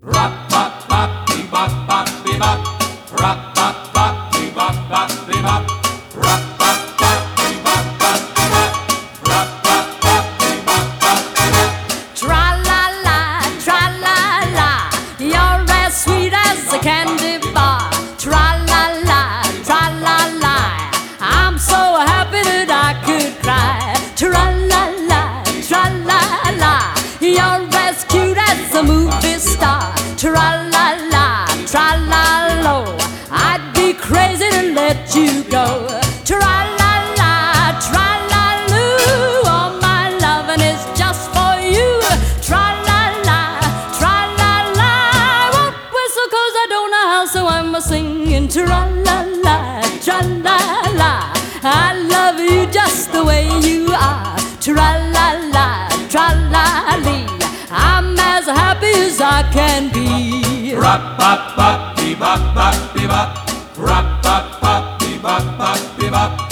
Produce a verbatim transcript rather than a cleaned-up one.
Rap bop bop bee bop bop bee bop. Rap bop bop bee bop bop bee bop. Rap bop bop bee bop bop bee bop. Rap bop bop bee bop bop bee bop. Tra la la, tra la la, you're as sweet as a candy bar. Tra la la, tra la la, I'm so happy that I could cry. Tra la la, tra la la, you're as cute as a movie star. Tra la la, tra la lo, I'd be crazy to let you go. Tra la la, tra la loo, all my loving is just for you. Tra la la, tra la la, I won't whistle 'cause I don't know how, so I'm a singing. Tra la la, tra la la, I love you just the way you are. Tra la la, tra la lee, I'm as happy as I can be. Rap bop bop bee bop bop bee bop. Rap bop bop bee bop bop bee bop.